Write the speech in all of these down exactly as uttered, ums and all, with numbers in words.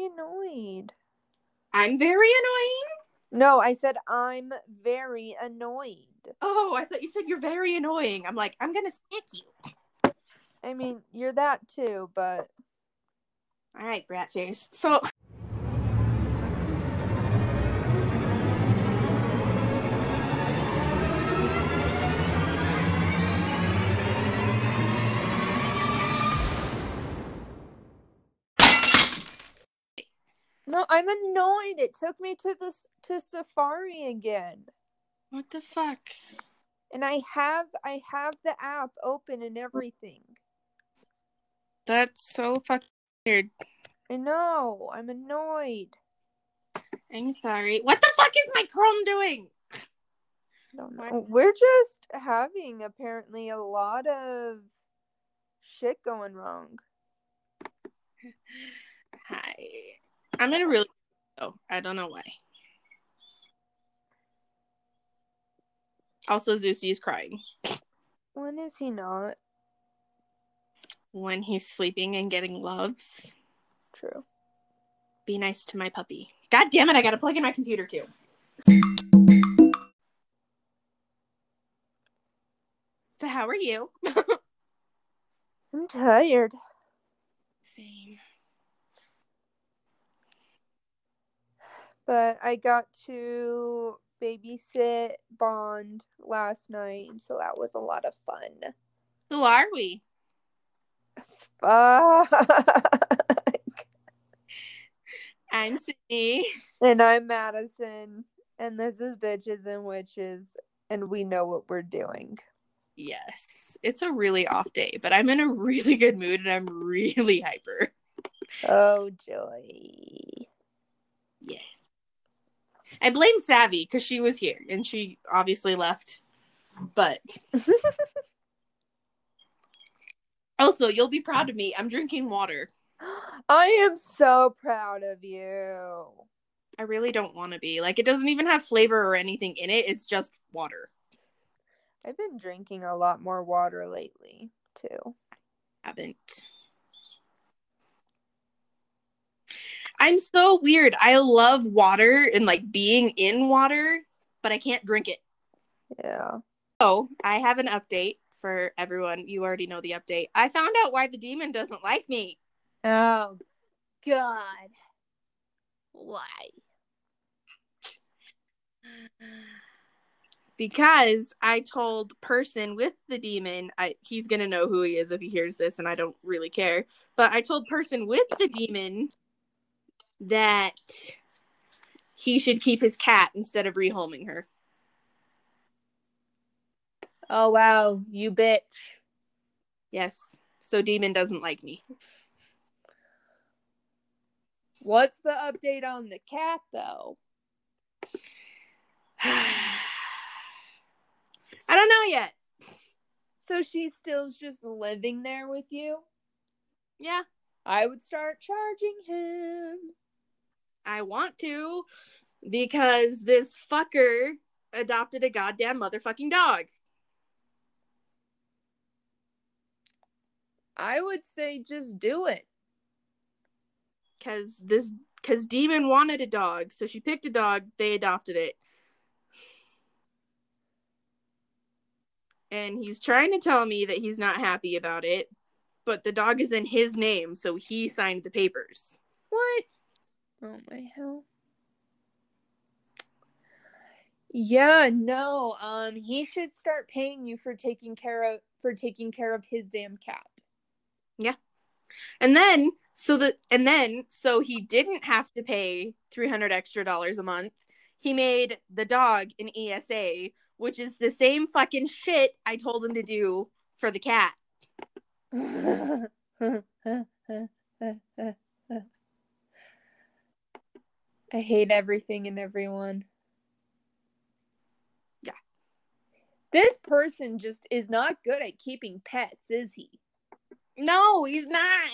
very annoyed. I'm very annoying? No, I said I'm very annoyed. Oh, I thought you said you're very annoying. I'm like, I'm gonna smack you. I mean, you're that too, but... Alright, brat face. So... No, I'm annoyed. It took me to this to Safari again. What the fuck? And I have I have the app open and everything. That's so fucking weird. I know. I'm annoyed. I'm sorry. What the fuck is my Chrome doing? I don't know. We're just having apparently a lot of shit going wrong. Hi. I'm in a really... Oh, I don't know why. Also, Zeusy is crying. When is he not? When he's sleeping and getting loves. True. Be nice to my puppy. God damn it, I gotta plug in my computer too. So how are you? I'm tired. Same. But I got to babysit Bond last night, and so that was a lot of fun. Who are we? Fuck. I'm Sydney. And I'm Madison. And this is Bitches and Witches. And we know what we're doing. Yes. It's a really off day, but I'm in a really good mood and I'm really hyper. Oh, joy. Yes. I blame Savvy because she was here and she obviously left. But also, you'll be proud of me. I'm drinking water. I am so proud of you. I really don't want to be. Like, it doesn't even have flavor or anything in it. It's just water. I've been drinking a lot more water lately, too. Haven't. I'm so weird. I love water and, like, being in water, but I can't drink it. Yeah. So, I have an update for everyone. You already know the update. I found out why the demon doesn't like me. Oh, God. Why? Because I told person with the demon, I, he's going to know who he is if he hears this, and I don't really care. But I told person with the demon that he should keep his cat instead of rehoming her. Oh, wow. You bitch. Yes. So demon doesn't like me. What's the update on the cat, though? I don't know yet. So she's still just living there with you? Yeah. I would start charging him. I want to, because this fucker adopted a goddamn motherfucking dog. I would say just do it. Because this, because Demon wanted a dog, so she picked a dog, they adopted it. And he's trying to tell me that he's not happy about it, but the dog is in his name, so he signed the papers. What? Oh my hell. Yeah, no. Um, he should start paying you for taking care of for taking care of his damn cat. Yeah. And then so that and then so he didn't have to pay three hundred extra dollars a month. He made the dog an E S A, which is the same fucking shit I told him to do for the cat. I hate everything and everyone. Yeah. This person just is not good at keeping pets, is he? No, he's not.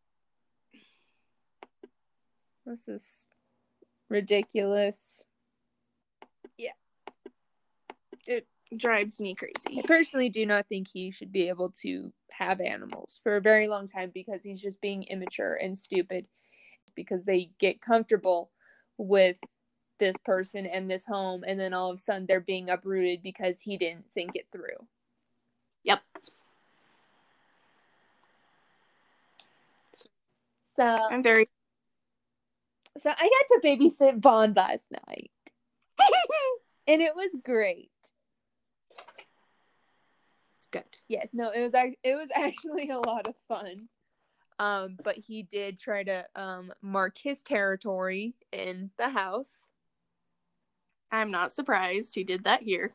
This is ridiculous. Yeah. It drives me crazy. I personally do not think he should be able to have animals for a very long time because he's just being immature and stupid because they get comfortable with this person and this home, and then all of a sudden they're being uprooted because he didn't think it through. Yep. So I'm very So I got to babysit Vaughn last night. And it was great. Good. Yes, no, it was it was actually a lot of fun. Um, but he did try to um mark his territory in the house. I'm not surprised he did that here.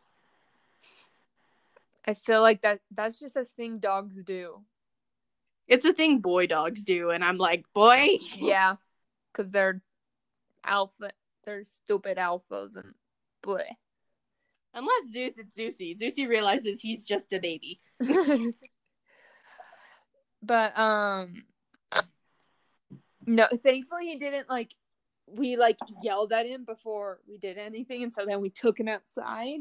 I feel like that that's just a thing dogs do. It's a thing boy dogs do, and I'm like, boy. Yeah, because they're alpha, they're stupid alphas and bleh. Unless Zeus, it's Zeusy. Zeusy realizes he's just a baby. But um, no, thankfully he didn't like. We like yelled at him before we did anything, and so then we took him outside.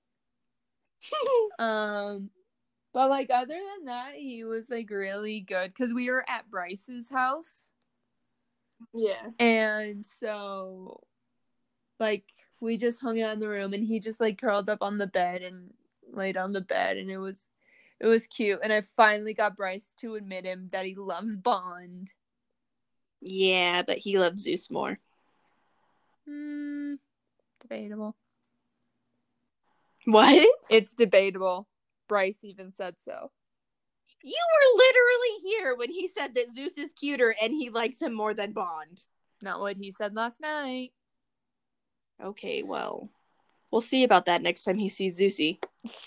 um, but like other than that, he was like really good because we were at Bryce's house. Yeah, and so like we just hung out in the room, and he just like curled up on the bed and laid on the bed, and it was it was cute. And I finally got Bryce to admit him that he loves Bond. Yeah, but he loves Zeus more. Hmm, debatable. What? It's debatable. Bryce even said so. You were literally here when he said that Zeus is cuter and he likes him more than Bond. Not what he said last night. Okay, well, we'll see about that next time he sees Zeusy.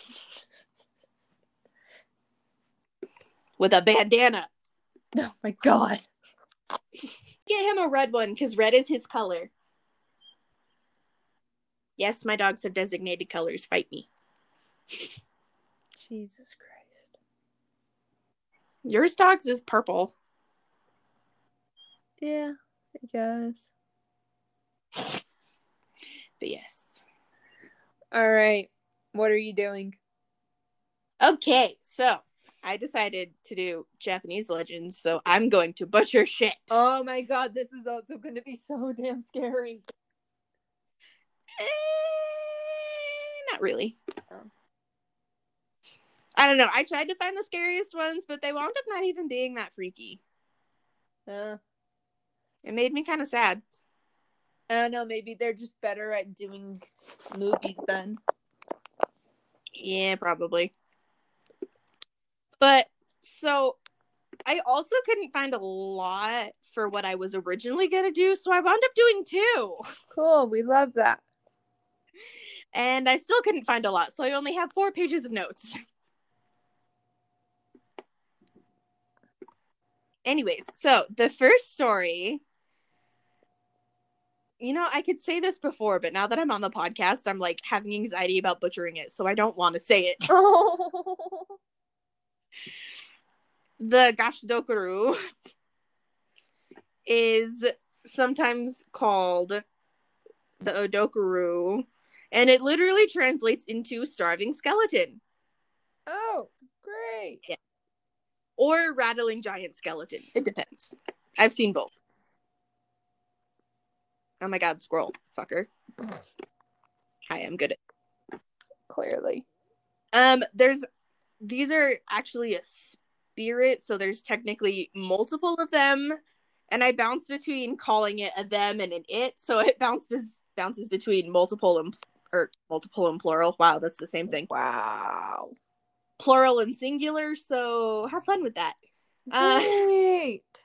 With a bandana. Oh my god. Get him a red one, because red is his color. Yes, my dogs have designated colors. Fight me. Jesus Christ. Yours dog's is purple. Yeah, I guess. But yes. All right. What are you doing? Okay, so I decided to do Japanese legends, so I'm going to butcher shit. Oh my god, this is also going to be so damn scary. Eh, not really. Oh. I don't know. I tried to find the scariest ones, but they wound up not even being that freaky. Uh, It made me kind of sad. I don't know. Maybe they're just better at doing movies then. Yeah, probably. But, so, I also couldn't find a lot for what I was originally going to do, so I wound up doing two. Cool. We love that. And I still couldn't find a lot, so I only have four pages of notes. Anyways, so the first story, you know, I could say this before, but now that I'm on the podcast, I'm like having anxiety about butchering it, so I don't want to say it. Oh. The Gashidokuru is sometimes called the Odokuru, and it literally translates into starving skeleton. Oh, great. Yeah. Or rattling giant skeleton. It depends. I've seen both. Oh my god, squirrel. Fucker. I am good at Clearly. Um, there's these are actually a spirit, so there's technically multiple of them, and I bounce between calling it a them and an it, so it bounces bounces between multiple and or multiple and plural. Wow, that's the same thing. Wow. Plural and singular, so have fun with that. Great. Uh,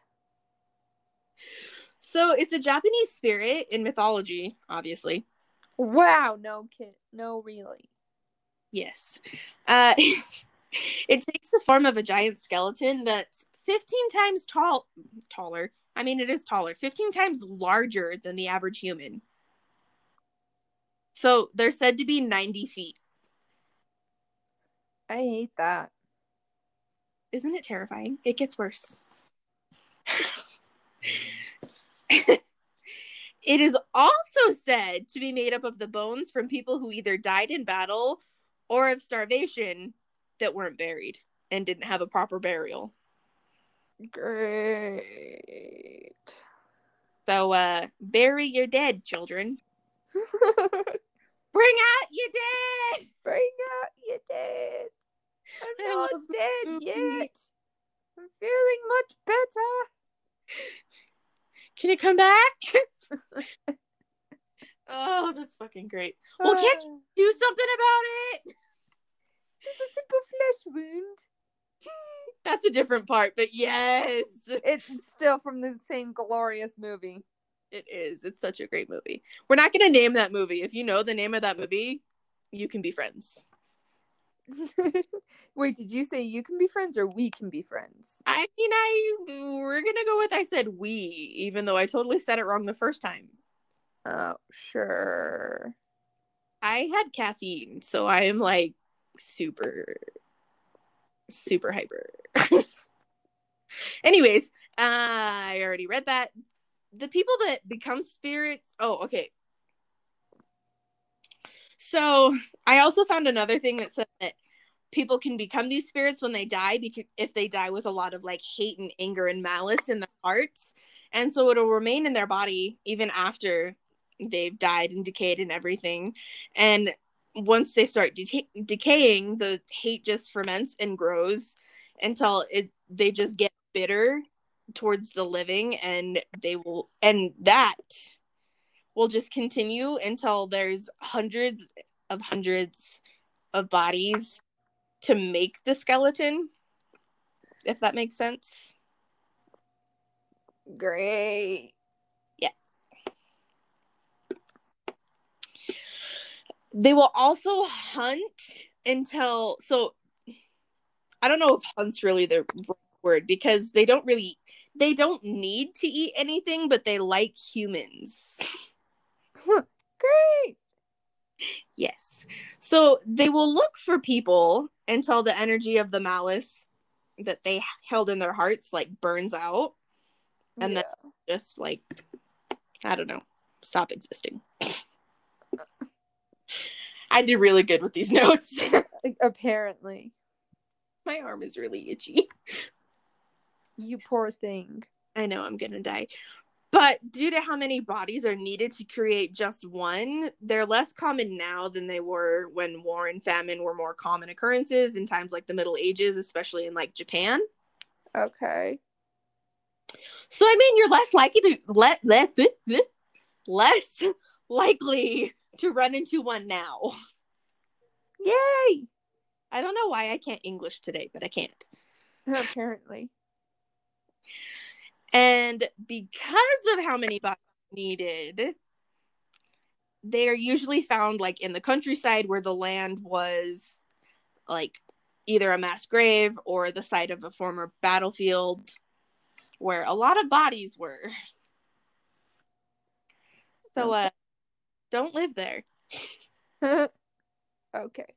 so it's a Japanese spirit in mythology, obviously. Wow, no kid, no really. Yes. Uh, it takes the form of a giant skeleton that's fifteen times tall, taller. I mean, it is taller, fifteen times larger than the average human. So they're said to be ninety feet. I hate that. Isn't it terrifying? It gets worse. It is also said to be made up of the bones from people who either died in battle or of starvation that weren't buried and didn't have a proper burial. Great. So, uh, bury your dead, children. Bring out your dead! Bring out your dead. I'm I not love this dead movie. yet. I'm feeling much better. Can you come back? Oh, that's fucking great. Well, can't you do something about it? Just a simple flesh wound. That's a different part, but yes. It's still from the same glorious movie. It is. It's such a great movie. We're not going to name that movie. If you know the name of that movie, you can be friends. Wait, did you say you can be friends or we can be friends? I mean, I we're going to go with I said we, even though I totally said it wrong the first time. Oh, sure. I had caffeine, so I am like super, super hyper. Anyways, uh, I already read that. The people that become spirits. Oh, okay. So I also found another thing that said that people can become these spirits when they die, because if they die with a lot of like hate and anger and malice in their hearts, and so it'll remain in their body even after they've died and decayed and everything. And once they start de- decaying, the hate just ferments and grows until it they just get bitter towards the living, and they will and that will just continue until there's hundreds of hundreds of bodies to make the skeleton, if that makes sense. Great. Yeah. They will also hunt until, so I don't know if hunt's really the word, because they don't really, they don't need to eat anything, but they like humans. Great. Yes. So they will look for people until the energy of the malice that they held in their hearts like burns out, and yeah. then just like, I don't know, stop existing. I did really good with these notes. Apparently. My arm is really itchy. You poor thing. I know I'm gonna die. But due to how many bodies are needed to create just one, they're less common now than they were when war and famine were more common occurrences in times like the Middle Ages, especially in like Japan. Okay. So I mean, you're less likely to let less less likely to run into one now. Yay! I don't know why I can't English today, but I can't. Apparently. And because of how many bodies needed, they are usually found like in the countryside where the land was like either a mass grave or the site of a former battlefield where a lot of bodies were. So uh don't live there. Okay.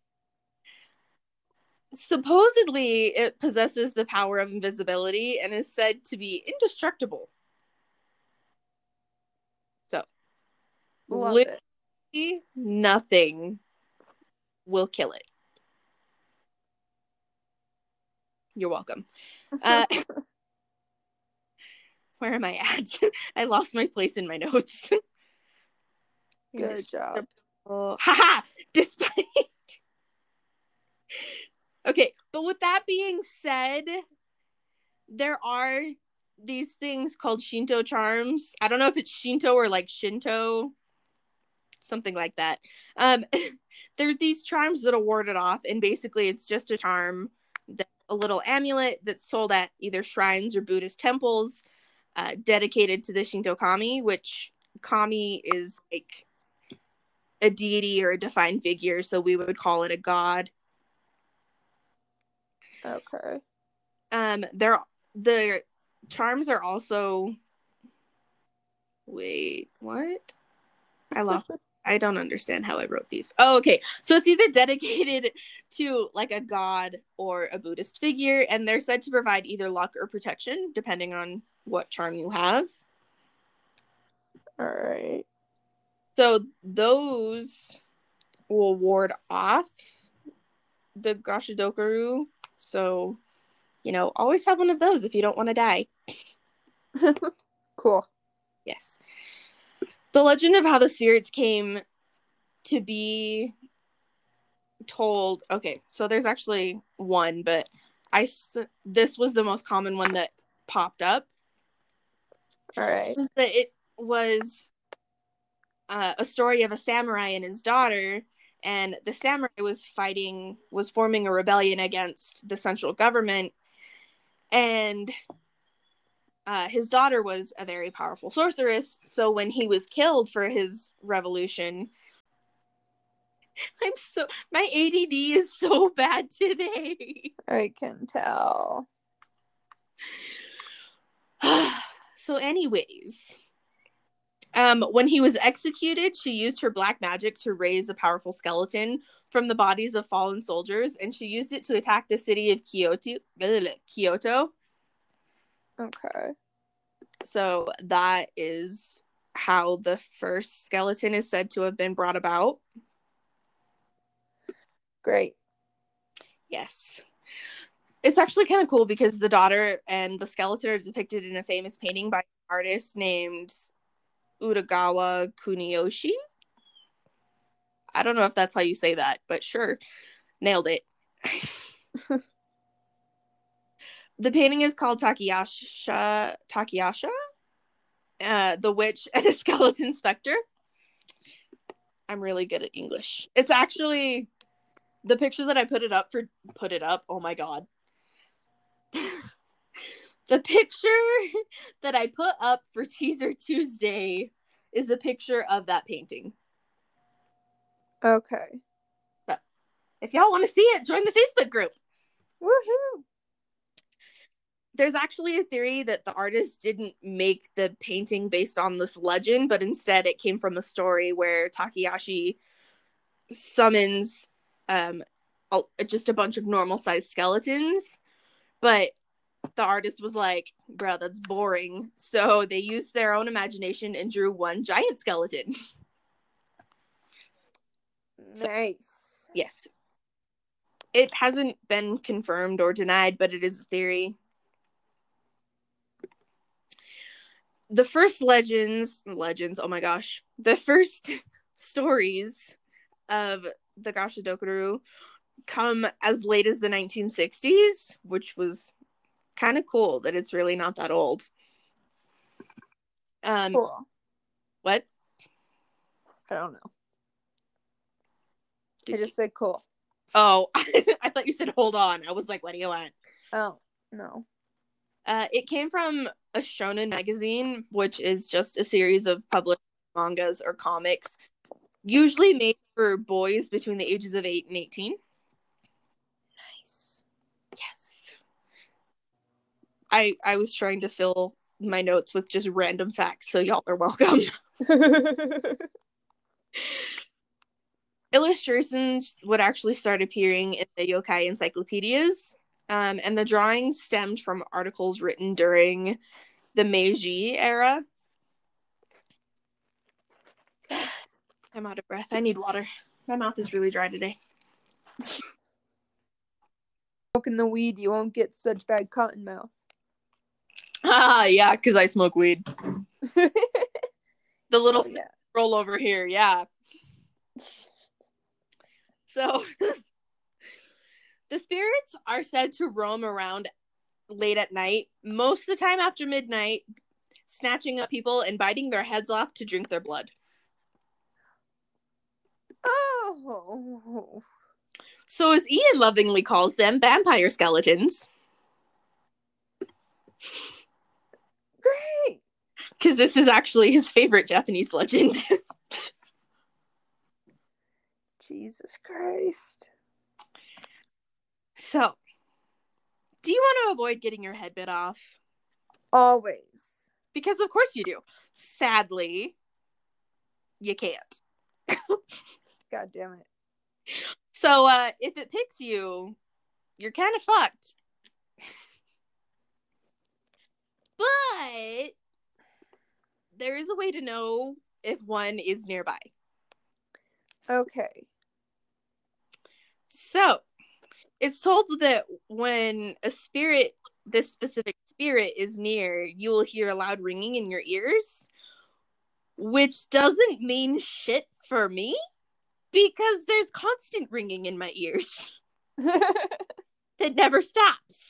Supposedly it possesses the power of invisibility and is said to be indestructible. So Love literally it. nothing will kill it. You're welcome. Uh, where am I at? I lost my place in my notes. Good job. Haha! Despite. Okay, but with that being said, there are these things called Shinto charms. I don't know if it's Shinto or like Shinto, something like that. Um, there's these charms that are warded off, and basically it's just a charm, that, a little amulet that's sold at either shrines or Buddhist temples, uh, dedicated to the Shinto kami, which kami is like a deity or a defined figure, so we would call it a god. Okay. Um, they're the charms are also. Wait, what? I lost. I don't understand how I wrote these. Oh, okay. So it's either dedicated to like a god or a Buddhist figure, and they're said to provide either luck or protection, depending on what charm you have. All right. So those will ward off the Gashidokaru. So, you know, always have one of those if you don't want to die. Cool. Yes. The legend of how the spirits came to be told. Okay, so there's actually one, but I this was the most common one that popped up. All right. Was that it was uh, a story of a samurai and his daughter, and the samurai was fighting, was forming a rebellion against the central government, and uh, his daughter was a very powerful sorceress. So when he was killed for his revolution, I'm so my A D D is so bad today. I can tell. So, anyways. Um, when he was executed, she used her black magic to raise a powerful skeleton from the bodies of fallen soldiers, and she used it to attack the city of Kyoto. Kyoto. Okay. So that is how the first skeleton is said to have been brought about. Great. Yes. It's actually kind of cool because the daughter and the skeleton are depicted in a famous painting by an artist named Utagawa Kuniyoshi. I don't know if that's how you say that, but sure. Nailed it. The painting is called Takayasha, Takayasha? Uh, the Witch and a Skeleton Spectre. I'm really good at English. It's actually the picture that I put it up for, put it up, oh my god. The picture that I put up for Teaser Tuesday is a picture of that painting. Okay. So, if y'all want to see it, join the Facebook group. Woohoo! There's actually a theory that the artist didn't make the painting based on this legend, but instead it came from a story where Takayashi summons um, just a bunch of normal-sized skeletons, but the artist was like, bro, that's boring. So they used their own imagination and drew one giant skeleton. Nice. So, yes. It hasn't been confirmed or denied, but it is a theory. The first legends, legends, oh my gosh. The first stories of the Gashidokaru come as late as the nineteen sixties, which was kind of cool that it's really not that old. Um, cool. What? I don't know. Did I just you... said cool. Oh, I thought you said hold on. I was like, what do you want? Oh, no. Uh, it came from a shonen magazine, which is just a series of published mangas or comics, usually made for boys between the ages of eight and eighteen. Nice. Yes. I I was trying to fill my notes with just random facts, so y'all are welcome. Illustrations would actually start appearing in the yokai encyclopedias, um, and the drawings stemmed from articles written during the Meiji era. I'm out of breath. I need water. My mouth is really dry today. Smoking the weed, you won't get such bad cotton mouth. Ah, yeah, because I smoke weed. The little oh, yeah. roll over here, yeah. So, the spirits are said to roam around late at night, most of the time after midnight, snatching up people and biting their heads off to drink their blood. Oh. So, as Ian lovingly calls them, vampire skeletons. Great! Because this is actually his favorite Japanese legend. Jesus Christ. So, do you want to avoid getting your head bit off? Always. Because of course you do. Sadly, you can't. God damn it. So, uh, if it picks you, you're kind of fucked. But there is a way to know if one is nearby. Okay. So, it's told that when a spirit, this specific spirit, is near, you will hear a loud ringing in your ears, which doesn't mean shit for me because there's constant ringing in my ears that never stops.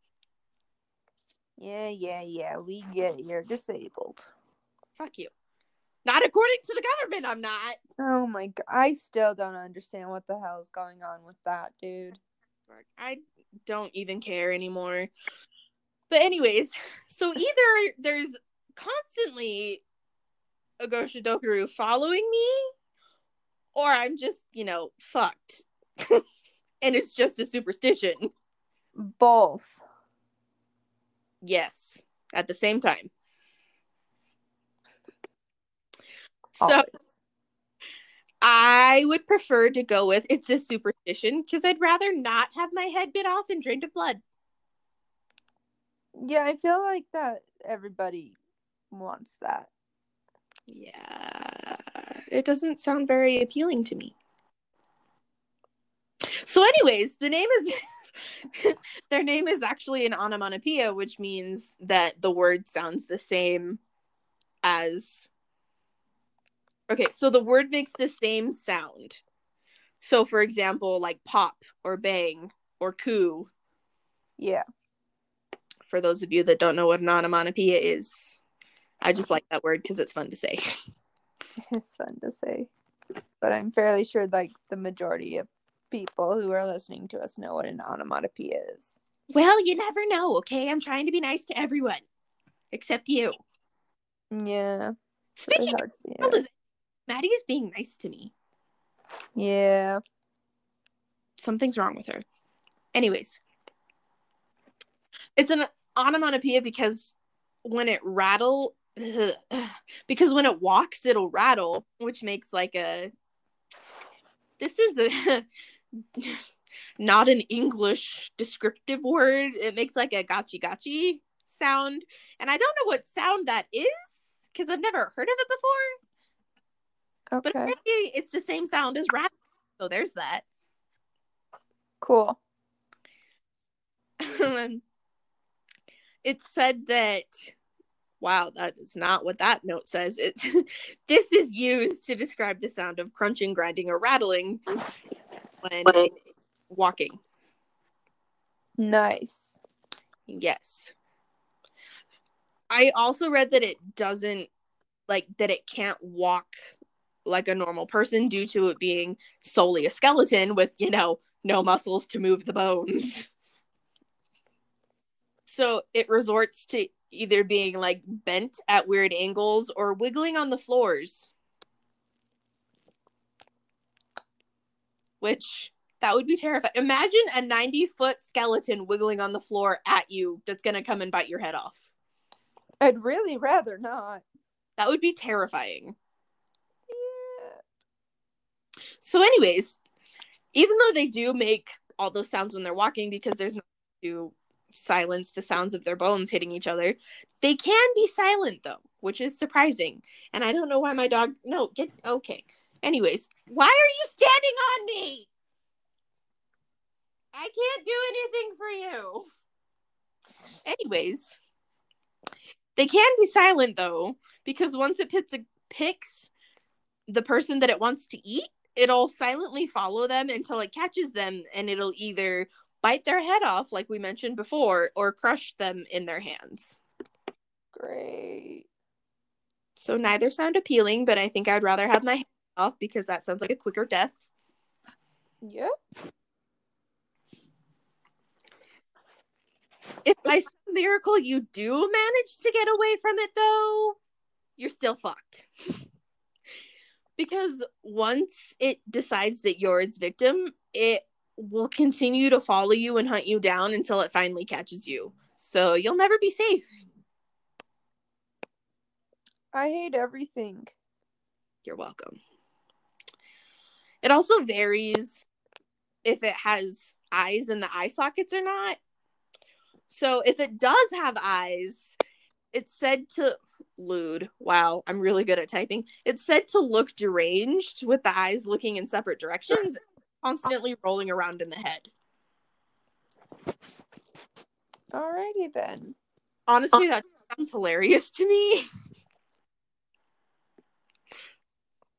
Yeah, yeah, yeah. We get it. You're disabled. Fuck you. Not according to the government, I'm not. Oh my god. I still don't understand what the hell is going on with that, dude. I don't even care anymore. But anyways, so either there's constantly a Goshidokaru following me, or I'm just, you know, fucked. And it's just a superstition. Both. Yes, at the same time. So Always. I would prefer to go with it's a superstition because I'd rather not have my head bit off and drained of blood. Yeah, I feel like that everybody wants that. Yeah, it doesn't sound very appealing to me. So anyways, the name is their name is actually an onomatopoeia, which means that the word sounds the same as okay, so the word makes the same sound. So for example, like pop or bang or coo. Yeah. For those of you that don't know what an onomatopoeia is, I just like that word because it's fun to say. It's fun to say. But I'm fairly sure like the majority of people who are listening to us know what an onomatopoeia is. Well, you never know, okay? I'm trying to be nice to everyone. Except you. Yeah. Speaking hard, of yeah. Maddie's being nice to me. Yeah. Something's wrong with her. Anyways. It's an onomatopoeia because when it rattle because when it walks it'll rattle, which makes like a this is a not an English descriptive word. It makes like a gachi gachi sound, and I don't know what sound that is because I've never heard of it before. Okay. But apparently it's the same sound as rat. So there's that. Cool. It said that wow, that is not what that note says. It's this is used to describe the sound of crunching, grinding, or rattling when walking. Nice. Yes. I also read that it doesn't like that it can't walk like a normal person due to it being solely a skeleton with, you know, no muscles to move the bones. So it resorts to either being like bent at weird angles or wiggling on the floors. Which that would be terrifying. Imagine a ninety foot skeleton wiggling on the floor at you that's going to come and bite your head off. I'd really rather not. That would be terrifying. Yeah. So anyways, even though they do make all those sounds when they're walking because there's no to silence the sounds of their bones hitting each other, they can be silent though, which is surprising. And I don't know why my dog no get okay. Anyways, why are you standing on me? I can't do anything for you. Anyways, they can be silent though, because once it picks, a, picks the person that it wants to eat, it'll silently follow them until it catches them, and it'll either bite their head off, like we mentioned before, or crush them in their hands. Great. So neither sound appealing, but I think I'd rather have my head off because that sounds like a quicker death. Yep. If by some miracle you do manage to get away from it, though, you're still fucked. Because once it decides that you're its victim, it will continue to follow you and hunt you down until it finally catches you. So you'll never be safe. I hate everything. You're welcome. It also varies if it has eyes in the eye sockets or not. So if it does have eyes, it's said to lewd. Wow, I'm really good at typing. It's said to look deranged with the eyes looking in separate directions, constantly rolling around in the head. Alrighty then. Honestly, that sounds hilarious to me.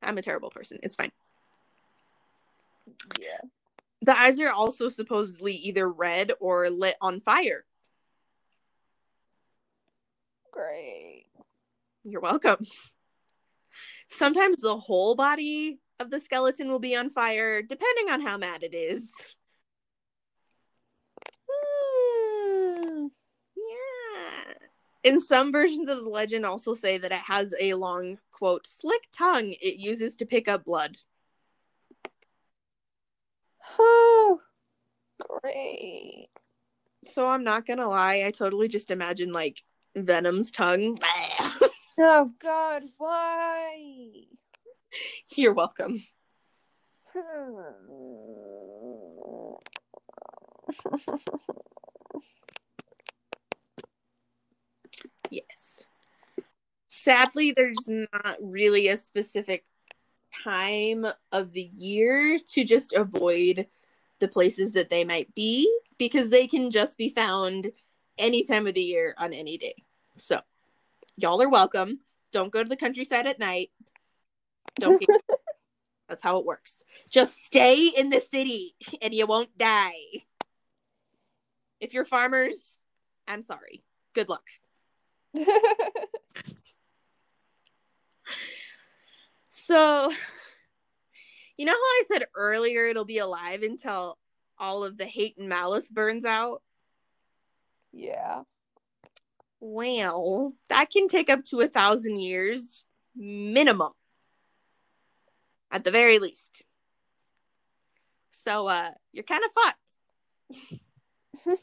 I'm a terrible person. It's fine. Yeah. The eyes are also supposedly either red or lit on fire. Great. You're welcome. Sometimes the whole body of the skeleton will be on fire, depending on how mad it is. Mm. Yeah. In some versions of the legend also say that it has a long, quote, slick tongue it uses to pick up blood. Oh, great. So I'm not gonna lie, I totally just imagine, like, Venom's tongue. Oh, God, why? You're welcome. Yes. Sadly, there's not really a specific time of the year to just avoid the places that they might be, because they can just be found any time of the year on any day. So, y'all are welcome. Don't go to the countryside at night. Don't get That's how it works. Just stay in the city and you won't die. If you're farmers, I'm sorry. Good luck. So, you know how I said earlier it'll be alive until all of the hate and malice burns out? Yeah. Well, that can take up to a thousand years minimum. At the very least. So, uh, you're kind of fucked.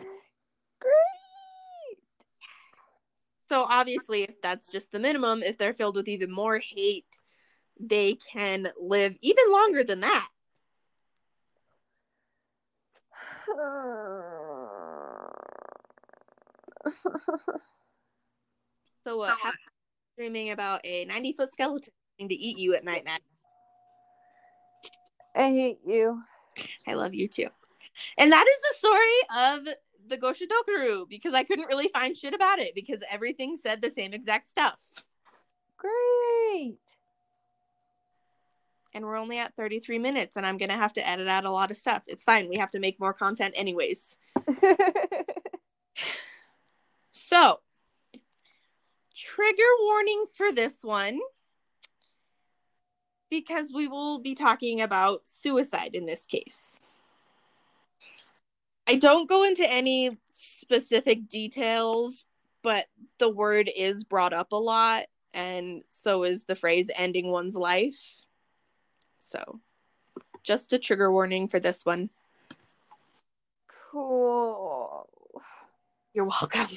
Great. So, obviously, if that's just the minimum, if they're filled with even more hate, they can live even longer than that. So, uh, have dreaming about a ninety-foot skeleton trying to eat you at night, Matt. I hate you. I love you too. And that is the story of the Goshidokaru, because I couldn't really find shit about it because everything said the same exact stuff. Great. And we're only at thirty-three minutes, and I'm going to have to edit out a lot of stuff. It's fine. We have to make more content anyways. So, trigger warning for this one, because we will be talking about suicide in this case. I don't go into any specific details, but the word is brought up a lot, and so is the phrase ending one's life. So, just a trigger warning for this one. Cool. You're welcome.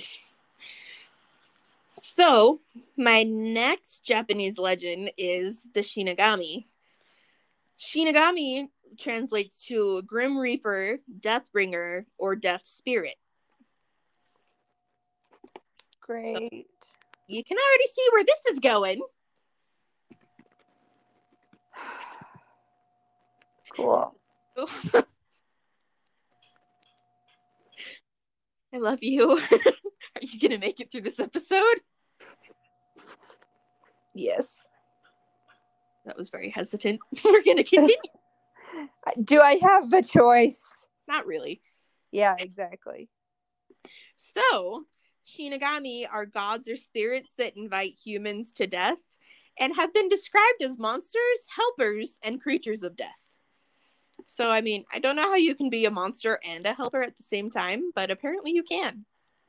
So, my next Japanese legend is the Shinigami. Shinigami translates to Grim Reaper, Deathbringer, or Death Spirit. Great. So, you can already see where this is going. Cool. I love you. Are you going to make it through this episode? Yes. That was very hesitant. We're going to continue. Do I have a choice? Not really. Yeah, exactly. So, Shinigami are gods or spirits that invite humans to death and have been described as monsters, helpers, and creatures of death. So, I mean, I don't know how you can be a monster and a helper at the same time, but apparently you can.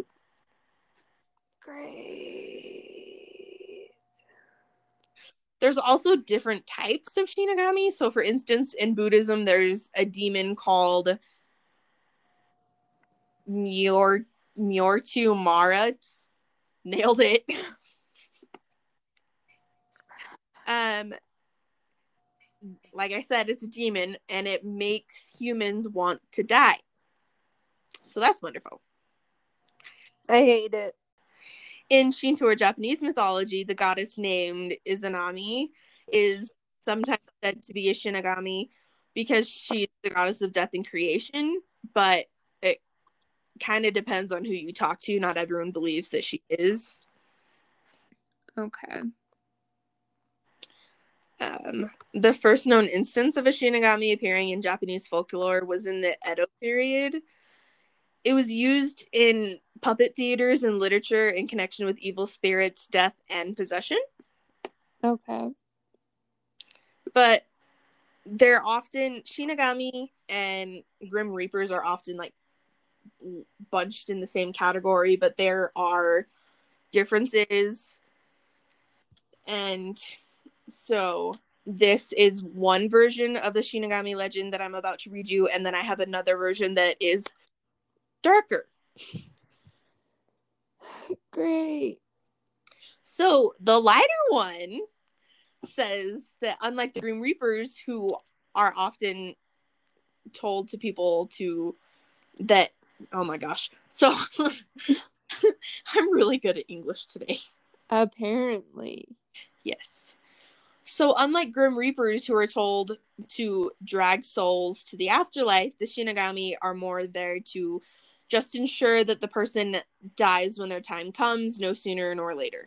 Great. There's also different types of Shinigami. So, for instance, in Buddhism, there's a demon called Nyor Nyortu Mara. Nailed it. um, like I said, it's a demon, and it makes humans want to die. So that's wonderful. I hate it. In Shinto or Japanese mythology, the goddess named Izanami is sometimes said to be a Shinigami because she's the goddess of death and creation, but it kind of depends on who you talk to. Not everyone believes that she is. Okay. Um, the first known instance of a Shinigami appearing in Japanese folklore was in the Edo period. It was used in puppet theaters and literature in connection with evil spirits, death, and possession. Okay. But they're often, Shinigami and Grim Reapers are often like bunched in the same category, but there are differences. And so this is one version of the Shinigami legend that I'm about to read you, and then I have another version that is darker. Great. So the lighter one says that unlike the Grim Reapers, who are often told to people to that oh my gosh. So I'm really good at English today. Apparently. Yes. So unlike Grim Reapers who are told to drag souls to the afterlife, the Shinigami are more there to just ensure that the person dies when their time comes, no sooner nor later.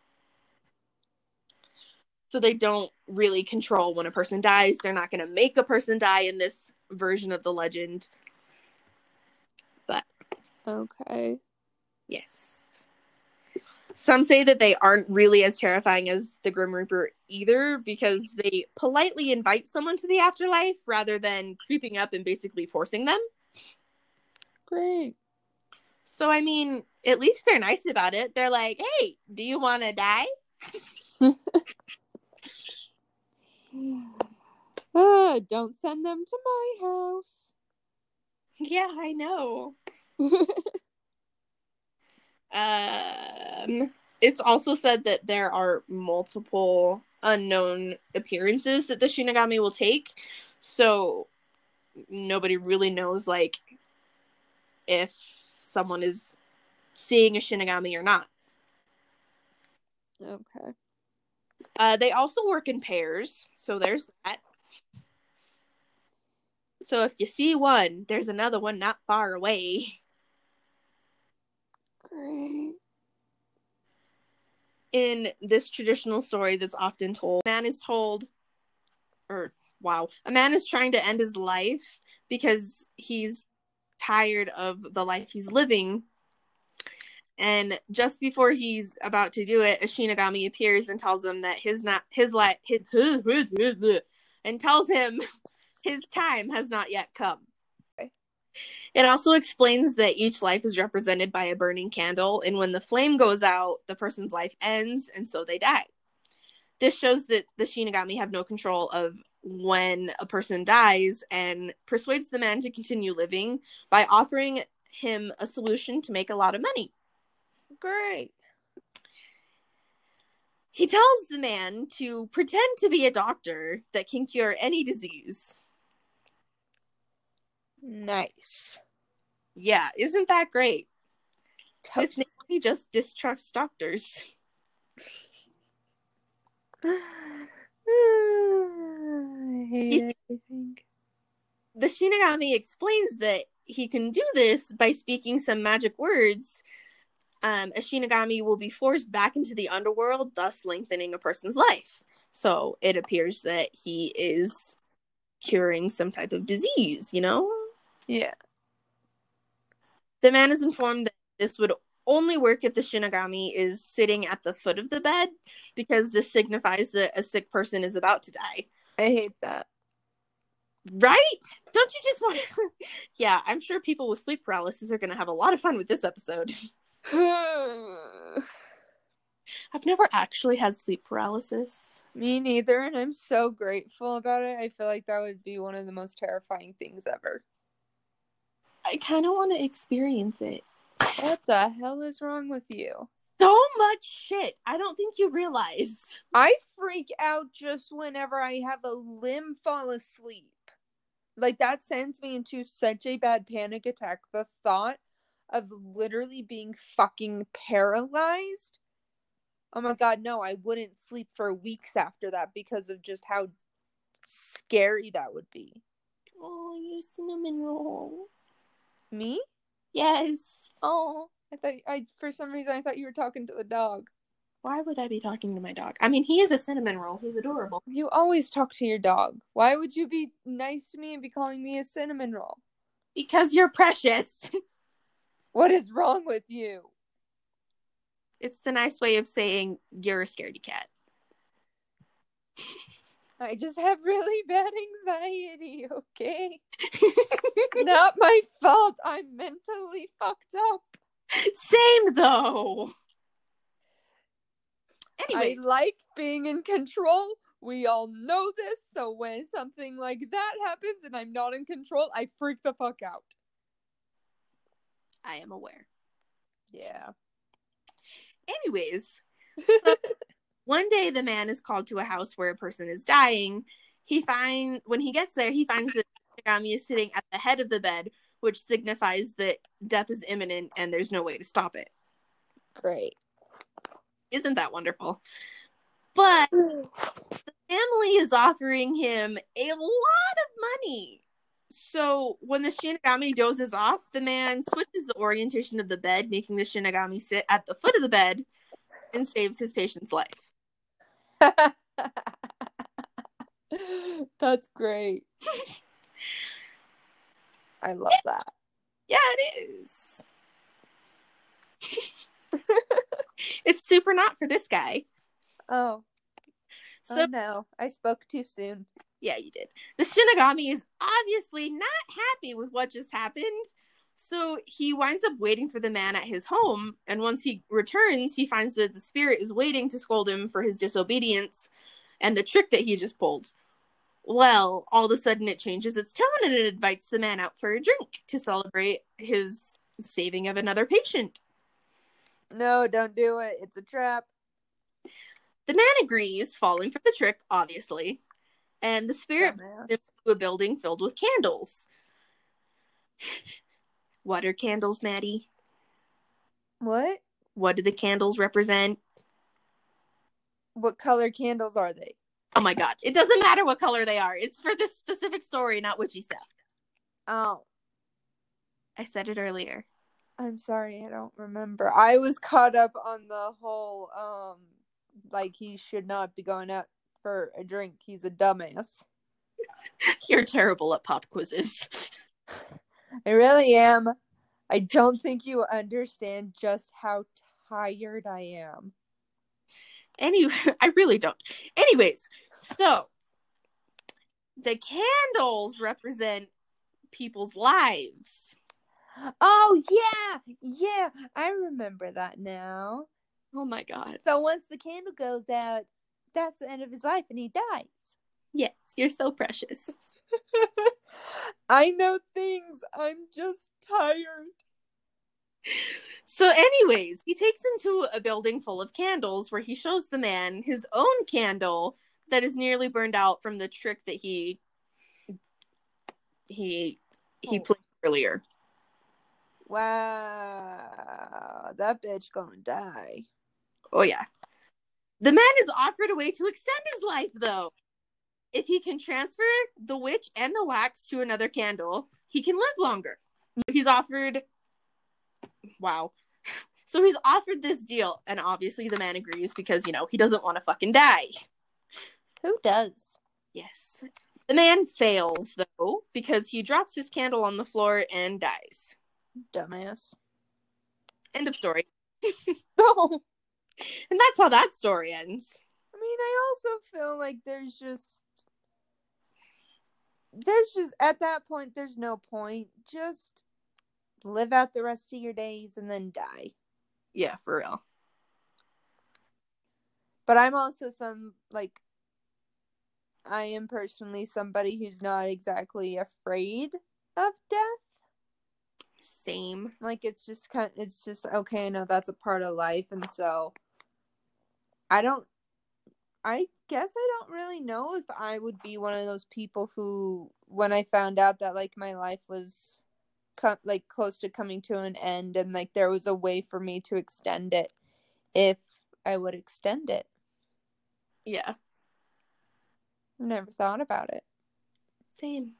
So they don't really control when a person dies. They're not going to make a person die in this version of the legend. But okay. Yes. Some say that they aren't really as terrifying as the Grim Reaper either, because they politely invite someone to the afterlife rather than creeping up and basically forcing them. Great. So, I mean, at least they're nice about it. They're like, hey, do you want to die? ah, don't send them to my house. Yeah, I know. um, it's also said that there are multiple unknown appearances that the Shinigami will take. So nobody really knows, like, if someone is seeing a Shinigami or not. Okay. Uh, they also work in pairs, so there's that. So if you see one, there's another one not far away. Great. In this traditional story that's often told, a man is told, or wow, a man is trying to end his life because he's tired of the life he's living. And just before he's about to do it, a Shinigami appears and tells him that his not his life his, and tells him his time has not yet come. Okay. It also explains that each life is represented by a burning candle, and when the flame goes out, the person's life ends, and so they die. This shows that the Shinigami have no control of when a person dies, and persuades the man to continue living by offering him a solution to make a lot of money. Great. He tells the man to pretend to be a doctor that can cure any disease. Nice. Yeah, isn't that great? Totally. This makes me just distrust doctors. I hate everything. The Shinigami explains that he can do this by speaking some magic words. Um, a Shinigami will be forced back into the underworld, thus lengthening a person's life. So it appears that he is curing some type of disease, you know? Yeah. The man is informed that this would only work if the Shinigami is sitting at the foot of the bed, because this signifies that a sick person is about to die. I hate that. Right? Don't you just want to... Yeah, I'm sure people with sleep paralysis are going to have a lot of fun with this episode. I've never actually had sleep paralysis. Me neither, and I'm so grateful about it. I feel like that would be one of the most terrifying things ever. I kind of want to experience it. What the hell is wrong with you? So much shit. I don't think you realize. I freak out just whenever I have a limb fall asleep. Like, that sends me into such a bad panic attack. The thought of literally being fucking paralyzed. Oh my god, no, I wouldn't sleep for weeks after that because of just how scary that would be. Oh, you cinnamon roll. Me? Yes. Oh, I thought I for some reason I thought you were talking to the dog. Why would I be talking to my dog? I mean, he is a cinnamon roll. He's adorable. You always talk to your dog. Why would you be nice to me and be calling me a cinnamon roll? Because you're precious. What is wrong with you? It's the nice way of saying you're a scaredy cat. I just have really bad anxiety, okay? Not my fault. I'm mentally fucked up. Same, though. Anyway. I like being in control. We all know this. So when something like that happens and I'm not in control, I freak the fuck out. I am aware. Yeah. Anyways, so one day the man is called to a house where a person is dying. He find when he gets there, he finds that Shinigami is sitting at the head of the bed, which signifies that death is imminent and there's no way to stop it. Great. Isn't that wonderful? But the family is offering him a lot of money. So when the Shinigami dozes off, the man switches the orientation of the bed, making the Shinigami sit at the foot of the bed and saves his patient's life. That's great. I love that. Yeah, it is. It's super not for this guy. Oh. So oh no, I spoke too soon. Yeah, you did. The Shinigami is obviously not happy with what just happened, so he winds up waiting for the man at his home, and once he returns, he finds that the spirit is waiting to scold him for his disobedience and the trick that he just pulled. Well, all of a sudden it changes its tone and it invites the man out for a drink to celebrate his saving of another patient. No, don't do it. It's a trap. The man agrees, falling for the trick, obviously. And the spirit moves to a building filled with candles. What are candles, Maddie? What? What do the candles represent? What color candles are they? Oh my god. It doesn't matter what color they are. It's for this specific story, not witchy stuff. Oh. I said it earlier. I'm sorry, I don't remember. I was caught up on the whole, um, like he should not be going out for a drink. He's a dumbass. You're terrible at pop quizzes. I really am. I don't think you understand just how tired I am. Anyway, I really don't. Anyways, so the candles represent people's lives. Oh, yeah. Yeah, I remember that now. Oh my god. So once the candle goes out, that's the end of his life and he dies. Yes, you're so precious. I know things. I'm just tired. So anyways, he takes him to a building full of candles where he shows the man his own candle that is nearly burned out from the trick that he he he oh. played earlier. Wow, that bitch gonna die. Oh yeah. The man is offered a way to extend his life though. If he can transfer the witch and the wax to another candle, he can live longer. He's offered wow. So he's offered this deal, and obviously the man agrees because, you know, he doesn't want to fucking die. Who does? Yes. The man fails, though, because he drops his candle on the floor and dies. Dumbass. End of story. No. And that's how that story ends. I mean, I also feel like there's just... There's just... At that point, there's no point. Just live out the rest of your days and then die. Yeah, for real. But I'm also some, like... I am personally somebody who's not exactly afraid of death. Same. Like, it's just kind of, it's just, okay, no, that's a part of life, and so, I don't, I guess I don't really know if I would be one of those people who, when I found out that, like, my life was, co- like, close to coming to an end, and, like, there was a way for me to extend it, if I would extend it. Yeah. Never thought about it. Same.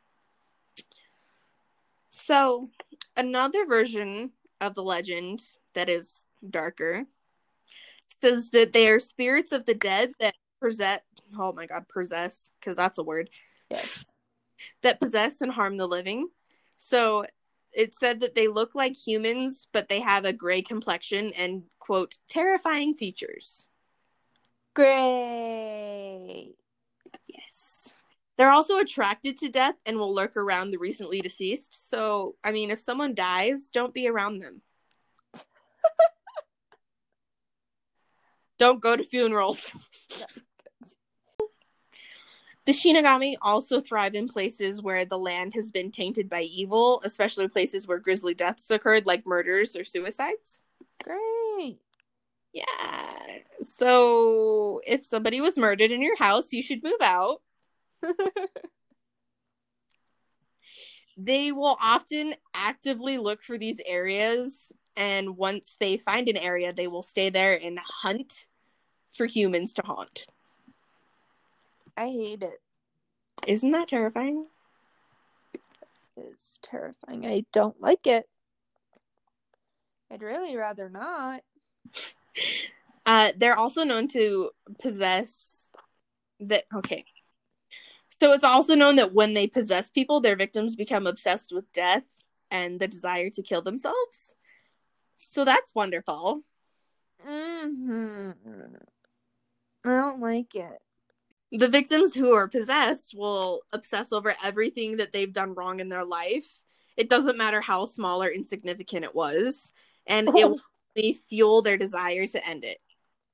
So, another version of the legend that is darker says that they are spirits of the dead that possess. Oh my god, possess, because that's a word. Yes. That possess and harm the living. So it said that they look like humans, but they have a gray complexion and, quote, terrifying features. Great. Yes. They're also attracted to death and will lurk around the recently deceased. So, I mean, if someone dies, don't be around them. Don't go to funerals. The Shinigami also thrive in places where the land has been tainted by evil, especially places where grisly deaths occurred, like murders or suicides. Great. Yeah. So if somebody was murdered in your house, you should move out. They will often actively look for these areas, and once they find an area, they will stay there and hunt for humans to haunt. I hate it. Isn't that terrifying? It's terrifying. I don't like it. I'd really rather not. Uh, they're also known to possess that. Okay. So it's also known that when they possess people, their victims become obsessed with death and the desire to kill themselves. So that's wonderful. Mm-hmm. I don't like it. The victims who are possessed will obsess over everything that they've done wrong in their life. It doesn't matter how small or insignificant it was. And it will fuel their desire to end it.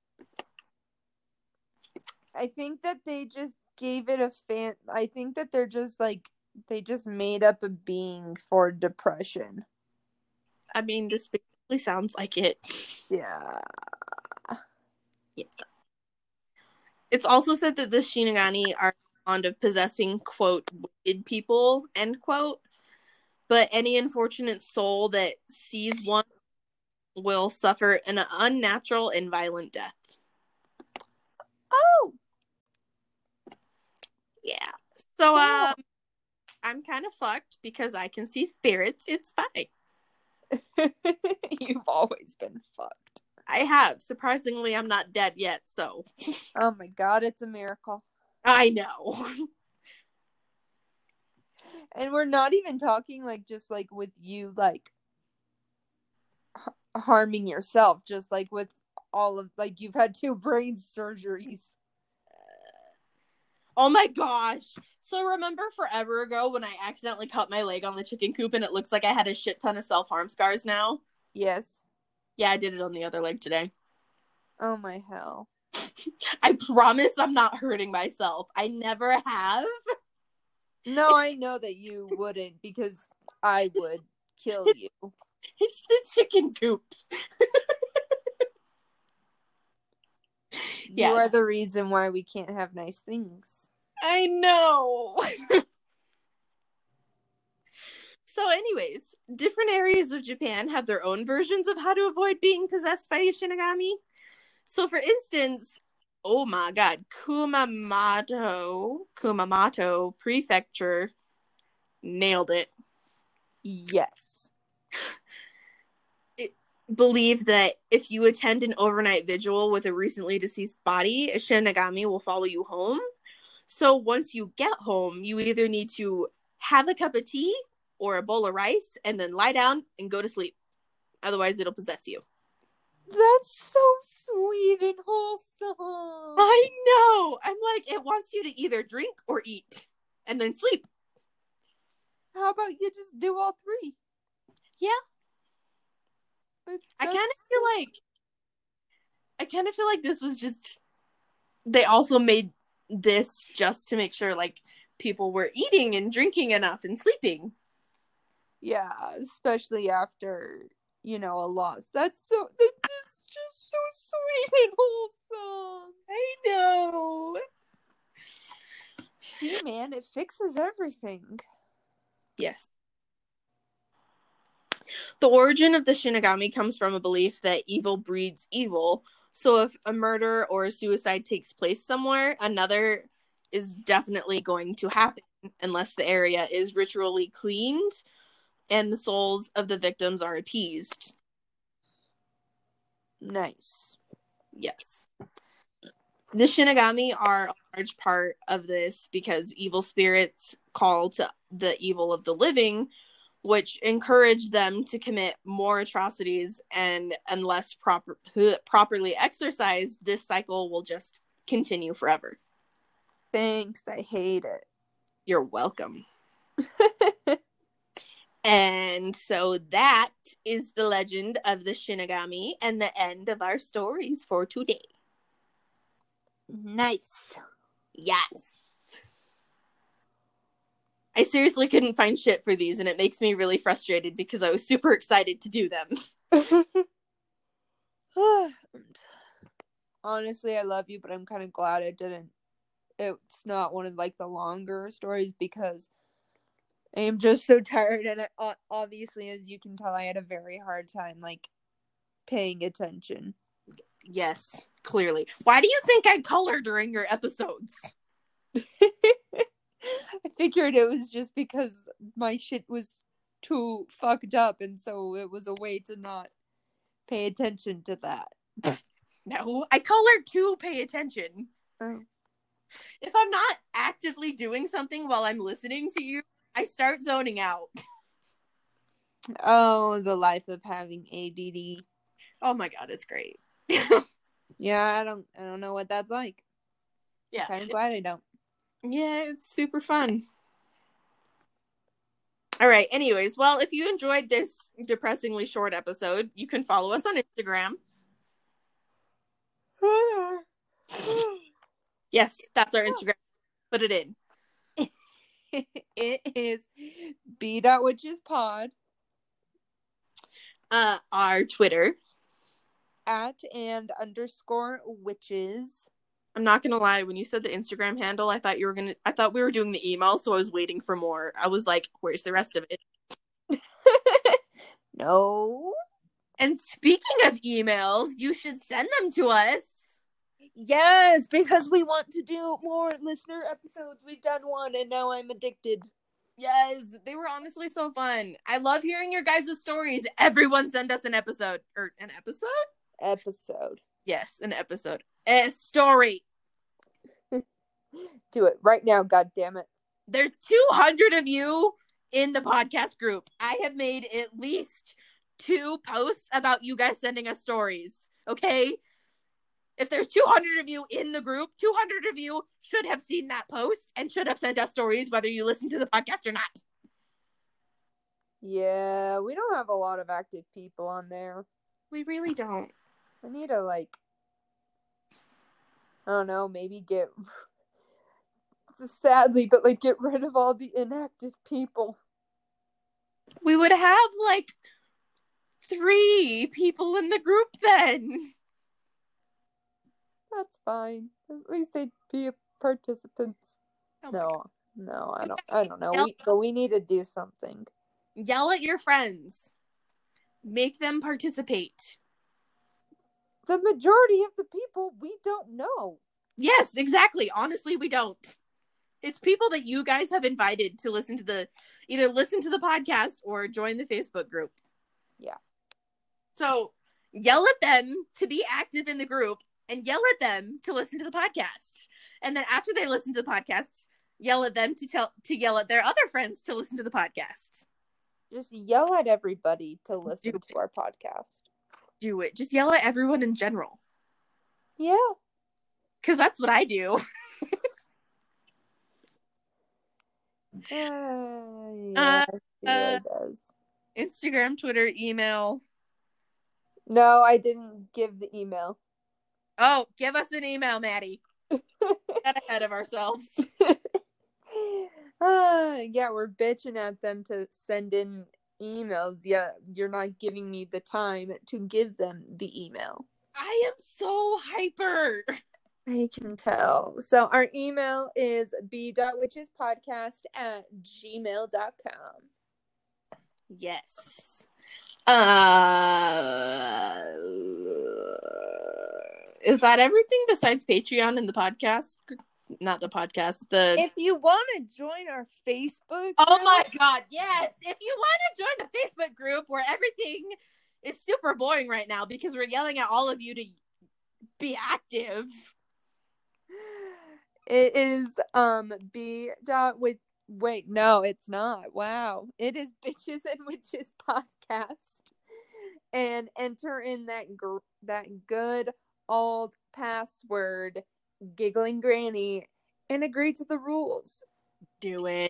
I think that they just gave it a fan. I think that they're just like, they just made up a being for depression. I mean, this basically sounds like it. Yeah. Yeah. It's also said that the Shinigami are fond of possessing, quote, wicked people, end quote. But any unfortunate soul that sees one will suffer an unnatural and violent death. Oh! Yeah. So, cool. um, I'm kind of fucked because I can see spirits. It's fine. You've always been fucked. I have. Surprisingly, I'm not dead yet, so. Oh my god, it's a miracle. I know. And we're not even talking like just like with you like h- harming yourself, just like with all of like you've had two brain surgeries. Oh my gosh. So remember forever ago when I accidentally cut my leg on the chicken coop and it looks like I had a shit ton of self-harm scars now? Yes. Yeah, I did it on the other leg today. Oh my hell. I promise I'm not hurting myself. I never have. No, I know that you wouldn't because I would kill you. It's the chicken coop. You yeah. are the reason why we can't have nice things. I know. So anyways, different areas of Japan have their own versions of how to avoid being possessed by a Shinigami. So for instance, oh my god, Kumamoto, Kumamoto Prefecture nailed it. Yes. It believed that if you attend an overnight vigil with a recently deceased body, a Shinigami will follow you home. So once you get home, you either need to have a cup of tea or a bowl of rice and then lie down and go to sleep. Otherwise, it'll possess you. That's so sweet and wholesome. I know. I'm like, it wants you to either drink or eat and then sleep. How about you just do all three? Yeah. That's I kind of feel like I kind of feel like this was just they also made this just to make sure like people were eating and drinking enough and sleeping. Yeah, especially after, you know, a loss. That's so that's just so sweet and wholesome. I know. See, man, it fixes everything. Yes. The origin of the Shinigami comes from a belief that evil breeds evil. So if a murder or a suicide takes place somewhere, another is definitely going to happen unless the area is ritually cleaned and the souls of the victims are appeased. Nice. Yes. The Shinigami are a large part of this because evil spirits call to the evil of the living, which encourage them to commit more atrocities, and unless proper, properly exercised, this cycle will just continue forever. Thanks, I hate it. You're welcome. And so that is the legend of the Shinigami and the end of our stories for today. Nice. Yes. I seriously couldn't find shit for these, and it makes me really frustrated because I was super excited to do them. Honestly, I love you, but I'm kind of glad I didn't. It's not one of like the longer stories because I am just so tired, and I, obviously, as you can tell, I had a very hard time like paying attention. Yes, clearly. Why do you think I color during your episodes? I figured it was just because my shit was too fucked up, and so it was a way to not pay attention to that. No, I color to pay attention. Oh. If I'm not actively doing something while I'm listening to you, I start zoning out. Oh, the life of having A D D. Oh my god, it's great. Yeah, I don't I don't know what that's like. Yeah. I'm kind of glad I don't. Yeah, it's super fun. All right, anyways, well, if you enjoyed this depressingly short episode, you can follow us on Instagram. Yes, that's our Instagram. Put it in. It is b.witchespod. Uh, our Twitter. At and underscore witches. I'm not gonna lie, when you said the Instagram handle, I thought you were gonna I thought we were doing the email, so I was waiting for more. I was like, where's the rest of it? No. And speaking of emails, you should send them to us. Yes, because we want to do more listener episodes. We've done one and now I'm addicted. Yes, they were honestly so fun. I love hearing your guys' stories. Everyone send us an episode. Or an episode? Episode. Yes, an episode. A story. Do it right now, god damn it. There's two hundred of you in the podcast group. I have made at least two posts about you guys sending us stories. Okay? If there's two hundred of you in the group, two hundred of you should have seen that post and should have sent us stories, whether you listen to the podcast or not. Yeah, we don't have a lot of active people on there. We really don't. I need to, like, I don't know, maybe get, sadly, but, like, get rid of all the inactive people. We would have, like, three people in the group then. That's fine. At least they'd be participants. Oh no, God. no, I don't. I don't know. We, but we need to do something. Yell at your friends. Make them participate. The majority of the people we don't know. Yes, exactly. Honestly, we don't. It's people that you guys have invited to listen to the, either listen to the podcast or join the Facebook group. Yeah. So yell at them to be active in the group and yell at them to listen to the podcast. And then after they listen to the podcast, yell at them to tell, to yell at their other friends to listen to the podcast. Just yell at everybody to listen Do to our podcast. Do it. Just yell at everyone in general. Yeah. Because that's what I do. uh, yeah, uh, she uh, really does. Instagram, Twitter, email. No, I didn't give the email. Oh, give us an email, Maddie. Get ahead of ourselves. uh, yeah, we're bitching at them to send in emails. Yeah, you're not giving me the time to give them the email. I am so hyper. I can tell. So our email is b.witchespodcast at gmail dot com. Yes. Uh, is that everything besides Patreon and the podcast? Not the podcast. The If you want to join our Facebook Oh group, my god, yes! If you want to join the Facebook group where everything is super boring right now because we're yelling at all of you to Be active. It is um B dot with wait, no, it's not. Wow. It is Bitches and Witches podcast. And enter in that gr- that good old password, Giggling Granny, and agree to the rules. Do it.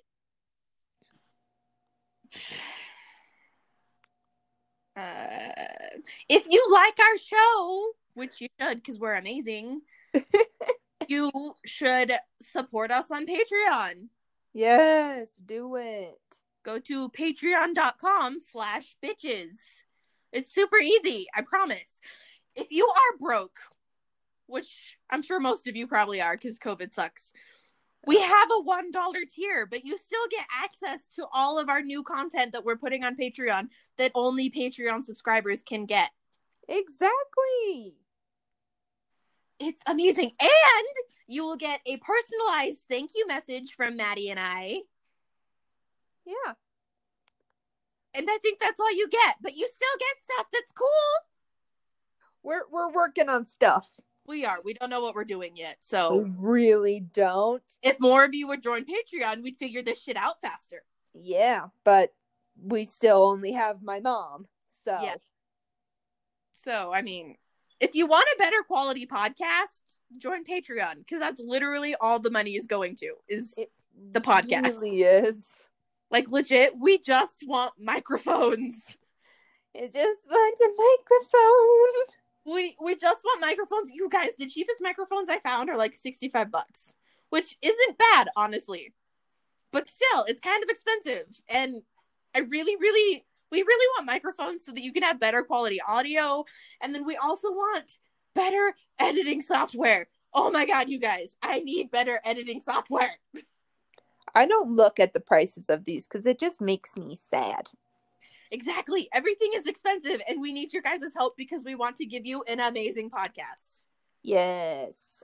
Uh, if you like our show, which you should because we're amazing, you should support us on Patreon. Yes, do it. Go to patreon.com slash bitches. It's super easy, I promise. If you are broke, which I'm sure most of you probably are because COVID sucks, we have a one dollar tier, but you still get access to all of our new content that we're putting on Patreon that only Patreon subscribers can get. Exactly. It's amazing. And you will get a personalized thank you message from Maddie and I. Yeah. And I think that's all you get, but you still get stuff that's cool. We're we're working on stuff. We are. We don't know what we're doing yet. We So really don't. if more of you would join Patreon, we'd figure this shit out faster. Yeah, but we still only have my mom. So Yeah. So, I mean, if you want a better quality podcast, join Patreon because that's literally all the money is going to is it the podcast. really is. Like, legit, we just want microphones. It just wants a microphone. We we just want microphones. You guys, the cheapest microphones I found are like sixty-five bucks, which isn't bad, honestly. But still, it's kind of expensive. And I really, really, we really want microphones so that you can have better quality audio. And then we also want better editing software. Oh my God, you guys, I need better editing software. I don't look at the prices of these because it just makes me sad. Exactly. Everything is expensive and we need your guys' help because we want to give you an amazing podcast. Yes.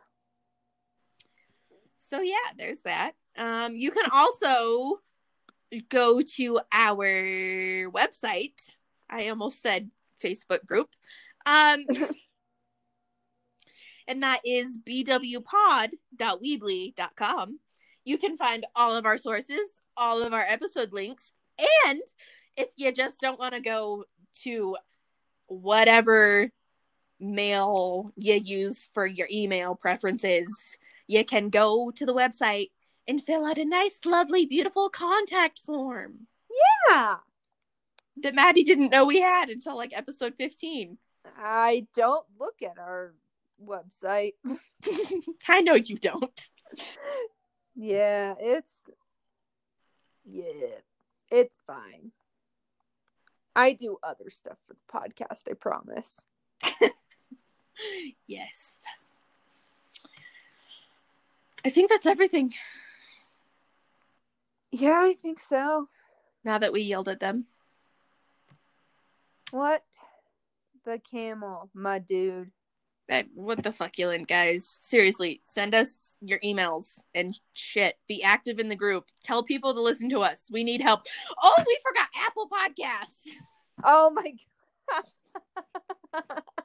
So yeah, there's that. Um, you can also go to our website. I almost said Facebook group. Um, and that is b w pod dot weebly dot com. You can find all of our sources, all of our episode links, and if you just don't want to go to whatever mail you use for your email preferences, you can go to the website and fill out a nice, lovely, beautiful contact form. Yeah. That Maddie didn't know we had until like episode fifteen. I don't look at our website. I know you don't. Yeah, it's yeah, it's fine. I do other stuff for the podcast, I promise. Yes. I think that's everything. Yeah, I think so. Now that we yelled at them. What? The camel, my dude. That, what the fuck, Yelin, guys? Seriously, send us your emails and shit. Be active in the group. Tell people to listen to us. We need help. Oh, we forgot Apple Podcasts. Oh my god.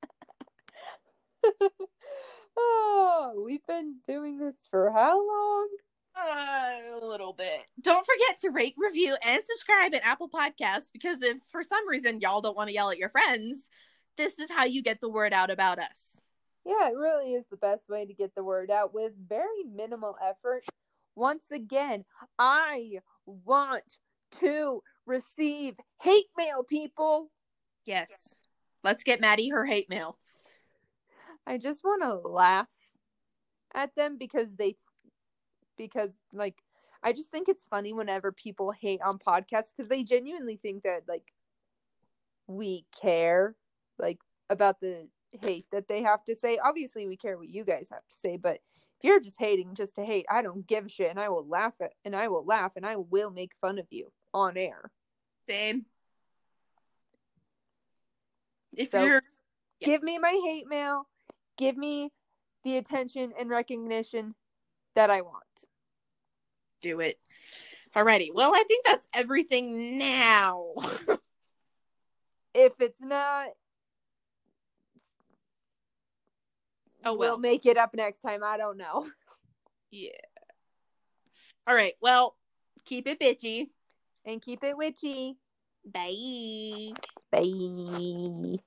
Oh, we've been doing this for how long? Uh, a little bit. Don't forget to rate, review, and subscribe at Apple Podcasts because if for some reason y'all don't want to yell at your friends, this is how you get the word out about us. Yeah, it really is the best way to get the word out with very minimal effort. Once again, I want to receive hate mail, people. Yes. Let's get Maddie her hate mail. I just want to laugh at them because they, because like, I just think it's funny whenever people hate on podcasts because they genuinely think that like we care like about the hate that they have to say. Obviously we care what you guys have to say, but if you're just hating just to hate, I don't give a shit and I will laugh at and I will laugh and I will make fun of you on air. Same. If So, you're yeah. Give me my hate mail. Give me the attention and recognition that I want. Do it. Alrighty. Well, I think that's everything now. If it's not, Oh, well. We'll make it up next time. I don't know. Yeah. All right. Well, keep it bitchy. And keep it witchy. Bye. Bye.